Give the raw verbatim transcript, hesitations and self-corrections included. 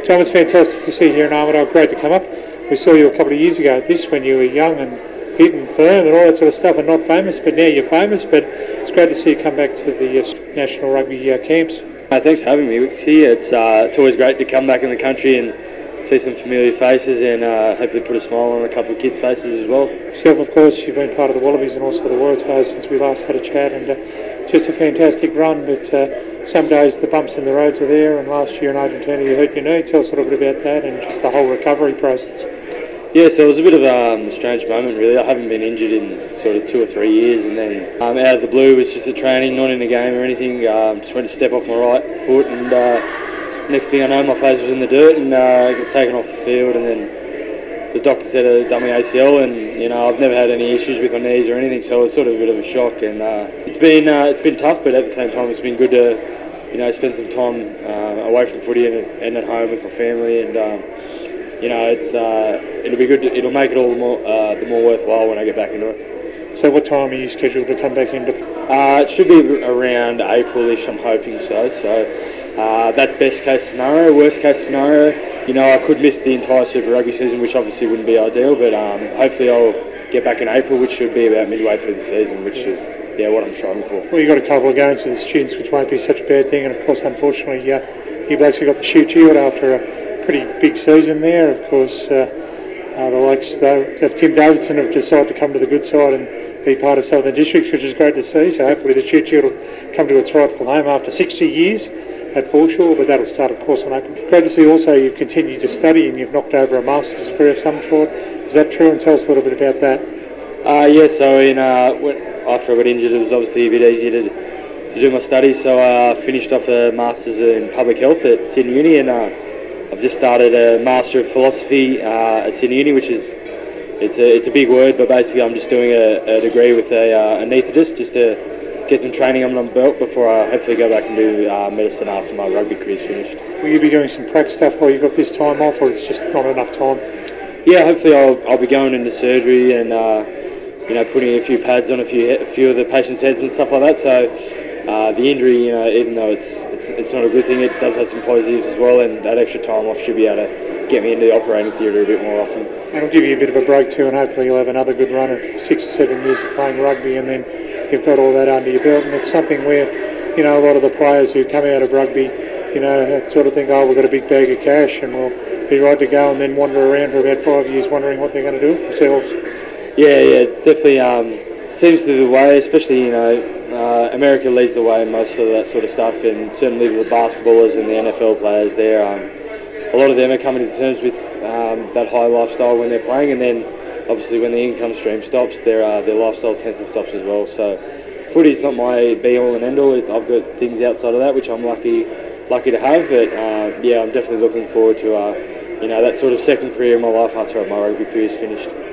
John, it's fantastic to see you here in Armidale. Great to come up. We saw you a couple of years ago at this when you were young and fit and firm and all that sort of stuff and not famous, but now you're famous. But it's great to see you come back to the uh, National Rugby uh, camps. Uh, thanks for having me, Wix. Here, it's uh, it's always great to come back in the country and see some familiar faces and uh, hopefully put a smile on a couple of kids' faces as well. Yourself, of course, you've been part of the Wallabies and also the Waratahs since we last had a chat, and uh, just a fantastic run. But uh, some days the bumps in the roads are there, and last year in Argentina you hurt your knee. Tell us a little bit about that and just the whole recovery process. Yeah, so it was a bit of um, a strange moment really. I haven't been injured in sort of two or three years, and then um, out of the blue, it was just a training, not in a game or anything. Um, just went to step off my right foot, and uh, next thing I know, my face was in the dirt, and uh, got taken off the field. And then the doctor said I had done my A C L, and you know I've never had any issues with my knees or anything, so it's sort of a bit of a shock. And uh, it's been uh, it's been tough, but at the same time, it's been good to you know spend some time uh, away from footy and, and at home with my family. And um, you know, it's uh, it'll be good. To, it'll make it all the more uh, the more worthwhile when I get back into it. So, what time are you scheduled to come back into? Uh, it should be around April-ish. I'm hoping so. So uh, that's best case scenario. Worst case scenario, you know, I could miss the entire Super Rugby season, which obviously wouldn't be ideal. But um, hopefully, I'll get back in April, which should be about midway through the season, which is yeah what I'm striving for. Well, you got a couple of games with the students, which won't be such a bad thing. And of course, unfortunately, uh, you blokes have got the shoot shield after a pretty big season there. Of course, uh, uh, the likes of Tim Davidson have decided to come to the good side and be part of Southern Districts, which is great to see. So hopefully the shoot shield will come to its rightful home after sixty years at Foreshore, but that'll start, of course, on April. Great to see also you've continued to study and you've knocked over a master's degree of some sort. Is that true? And tell us a little bit about that. Uh, yeah, so in uh, when, after I got injured, it was obviously a bit easier to, to do my studies. So I uh, finished off a master's in public health at Sydney Uni, and uh, I've just started a Master of Philosophy uh, at Sydney Uni, which is it's a it's a big word, but basically I'm just doing a, a degree with a uh, anaesthetist just to get some training under my belt before I hopefully go back and do uh, medicine after my rugby career's finished. Will you be doing some prac stuff while you've got this time off, or it's just not enough time? Yeah, hopefully I'll I'll be going into surgery and uh, you know putting a few pads on a few a few of the patients' heads and stuff like that. So. Uh, the injury, you know, even though it's, it's it's not a good thing, it does have some positives as well, and that extra time off should be able to get me into the operating theatre a bit more often. And it'll give you a bit of a break too, and hopefully you'll have another good run of six or seven years of playing rugby, and then you've got all that under your belt. And it's something where, you know, a lot of the players who come out of rugby, you know, sort of think, oh, we've got a big bag of cash and we'll be right to go, and then wander around for about five years wondering what they're going to do for themselves. Yeah, yeah, it's definitely um, seems to be the way, especially, you know, Uh, America leads the way in most of that sort of stuff, and certainly the basketballers and the N F L players there. Um, a lot of them are coming to terms with um, that high lifestyle when they're playing, and then obviously when the income stream stops, their uh, their lifestyle tends to stop as well. So footy is not my be-all and end-all. It's, I've got things outside of that which I'm lucky lucky to have, but uh, yeah, I'm definitely looking forward to uh, you know that sort of second career in my life after my rugby career is finished.